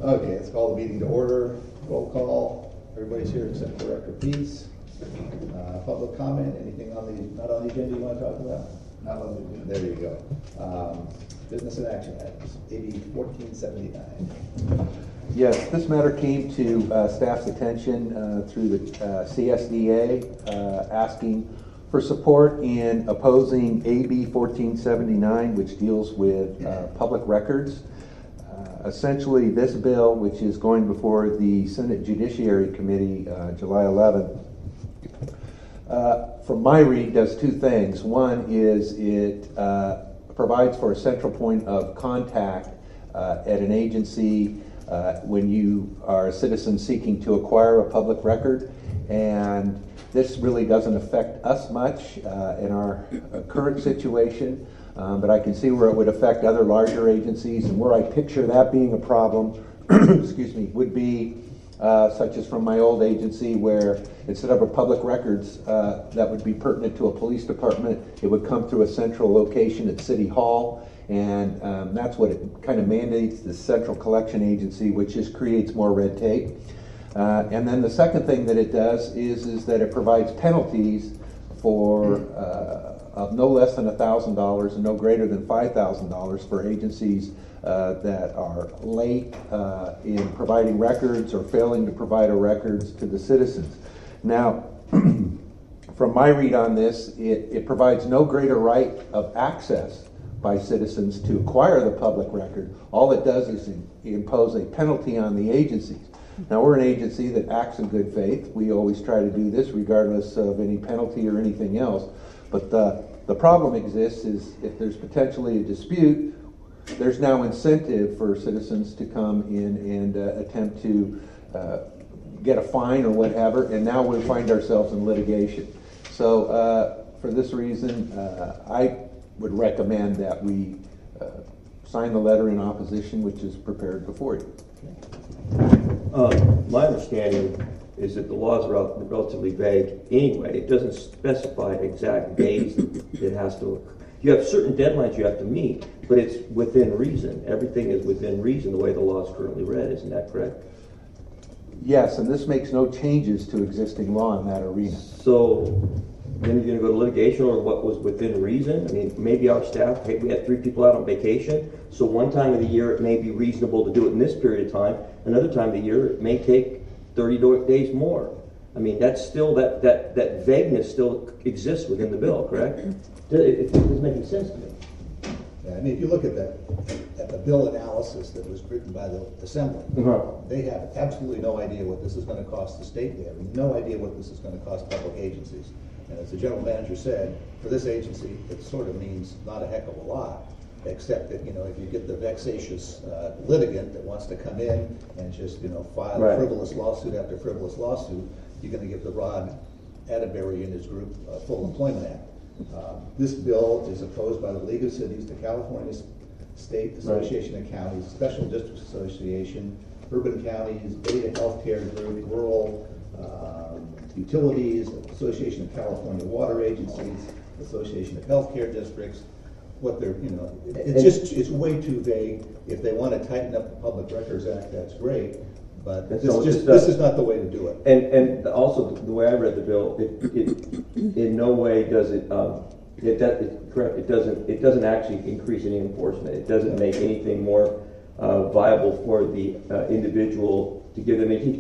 Okay, let's call the meeting to order. Roll call. Everybody's here except Director Peace. Public comment, anything on the, not on the agenda you want to talk about? Not on the agenda. There you go. Business and action items, AB 1479. Yes, this matter came to staff's attention through the CSDA asking for support in opposing AB 1479, which deals with public records. Essentially, this bill, which is going before the Senate Judiciary Committee July 11th, from my read, does two things. One is it provides for a central point of contact at an agency when you are a citizen seeking to acquire a public record. And this really doesn't affect us much in our current situation. But I can see where it would affect other larger agencies, and where I picture that being a problem, excuse me, would be such as from my old agency, where instead of a public records that would be pertinent to a police department, it would come through a central location at City Hall, and that's what it kind of mandates, the central collection agency, which just creates more red tape. And then the second thing that it does is that it provides penalties for of no less than $1,000 and no greater than $5,000 for agencies that are late in providing records or failing to provide records to the citizens. Now, from my read on this, it provides no greater right of access by citizens to acquire the public record. All it does is impose a penalty on the agencies. Now, we're an agency that acts in good faith. We always try to do this regardless of any penalty or anything else. But the problem exists is if there's potentially a dispute, there's now incentive for citizens to come in and attempt to get a fine or whatever, and now we find ourselves in litigation. So for this reason, I would recommend that we sign the letter in opposition, which is prepared before you. My understanding is that the laws are relatively vague anyway. It doesn't specify exact days it has to occur. You have certain deadlines you have to meet, but it's within reason. Everything is within reason the way the law is currently read. Isn't that correct? Yes, and this makes no changes to existing law in that arena. So then you're going to go to litigation over what was within reason? I mean, maybe our staff, hey, we had 3 people out on vacation, so one time of the year it may be reasonable to do it in this period of time. Another time of the year it may take 30 days more. I mean, that's still, that vagueness still exists within the bill, correct? It doesn't make any sense to me. Yeah, I mean, if you look at the bill analysis that was written by the Assembly, they have absolutely no idea what this is going to cost the state. They have no idea what this is going to cost public agencies. And as the general manager said, for this agency, it sort of means not a heck of a lot, except that, if you get the vexatious litigant that wants to come in and just, file a frivolous lawsuit after frivolous lawsuit, you're going to give the Rod Atterbury and his group a full employment act. This bill is opposed by the League of Cities, the California State Association of Counties, Special Districts Association, Urban Counties, Data Healthcare Group, Rural Utilities, Association of California Water Agencies, Association of Healthcare Districts. What they're, it's way too vague. If they want to tighten up the Public Records Act, that's great. But this is not the way to do it. And also, the way I read the bill, it in no way does it. Correct. It doesn't actually increase any enforcement. It doesn't make anything more viable for the individual to give them a.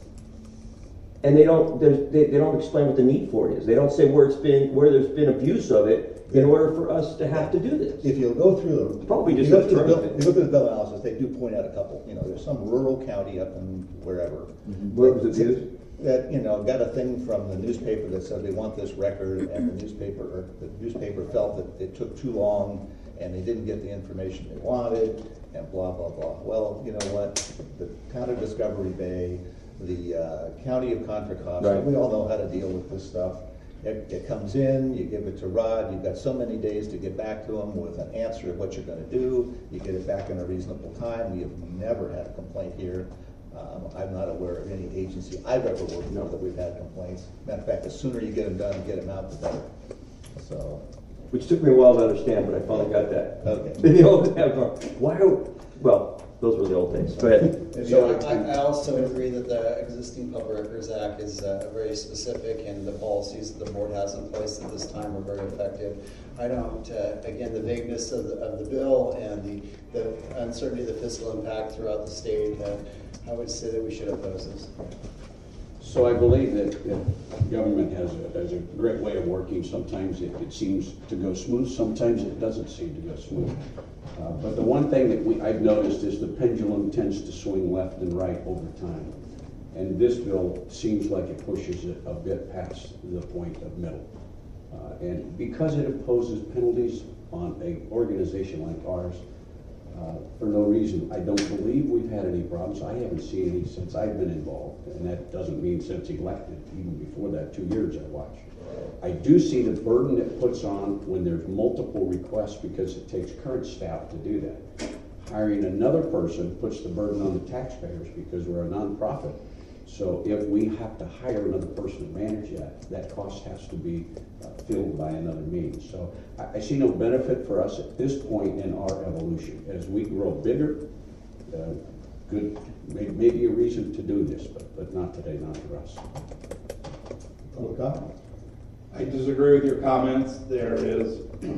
And they don't explain what the need for it is. They don't say where there's been abuse of it in order for us to have to do this. If you go through the probably just you look at the bill analysis, they do point out a couple. There's some rural county up in wherever. Where was it used? That got a thing from the newspaper that said they want this record, and the newspaper felt that it took too long and they didn't get the information they wanted, and blah blah blah. Well, you know what? The town of Discovery Bay, the county of Contra Costa, we all know how to deal with this stuff. It comes in, you give it to Rod, you've got so many days to get back to him with an answer of what you're going to do. You get it back in a reasonable time. We have never had a complaint here. I'm not aware of any agency I've ever worked for that we've had complaints. Matter of fact, the sooner you get them done and get them out, the better. So, which took me a while to understand, but I finally got that. Okay. Why? Well, those were the old days. Go ahead. So I also agree that the existing Public Records Act is very specific, and the policies that the board has in place at this time are very effective. I don't, again, the vagueness of the bill and the uncertainty of the fiscal impact throughout the state, I would say that we should oppose this. So I believe that government has a great way of working. Sometimes it seems to go smooth, sometimes it doesn't seem to go smooth. But the one thing that I've noticed is the pendulum tends to swing left and right over time. And this bill seems like it pushes it a bit past the point of middle. And because it imposes penalties on an organization like ours, for no reason, I don't believe we've had any problems. I haven't seen any since I've been involved, and that doesn't mean since elected. Even before that, 2 years I watched. I do see the burden it puts on when there's multiple requests because it takes current staff to do that. Hiring another person puts the burden on the taxpayers because we're a nonprofit. So if we have to hire another person to manage that cost has to be filled by another means. So I see no benefit for us at this point in our evolution. As we grow bigger, good, maybe a reason to do this, but not today, not for us. Public comment? I disagree with your comments. There is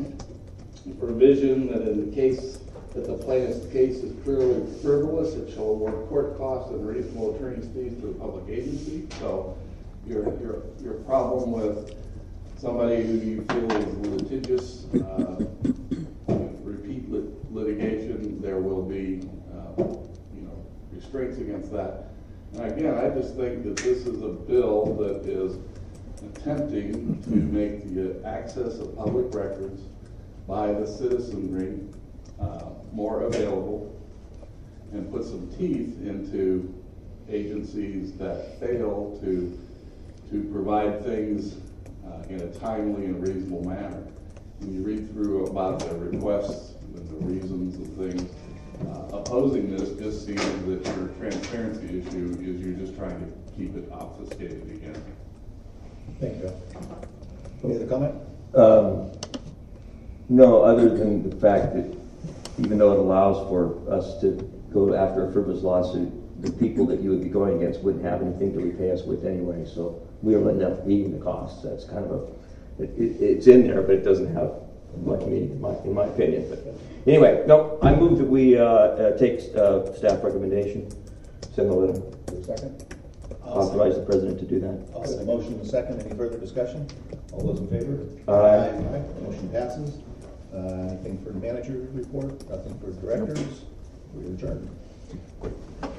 a provision that in the case that the plaintiff's case is clearly frivolous, it shall award court costs and reasonable attorney's fees to the public agency. So your problem with somebody who you feel is litigious, repeat litigation, there will be restraints against that. And again, I just think that this is a bill that is attempting to make the access of public records by the citizenry more available and put some teeth into agencies that fail to provide things in a timely and reasonable manner. When you read through about the requests and the reasons of things, opposing this just seems that your transparency issue is you're just trying to keep it obfuscated again. Thank you. Any other comment? No, other than the fact that even though it allows for us to go after a frivolous lawsuit, the people that you would be going against wouldn't have anything to repay us with anyway, so we will end up meeting the costs. That's kind of it's in there, but it doesn't have much meaning in my opinion. But anyway, no, I move that we take staff recommendation, send the letter. Second? Authorize the president to do that. I'll have a motion and a second. Any further discussion? All those in favor? Aye. Motion passes. Anything for the manager report? Nothing for directors? We adjourn.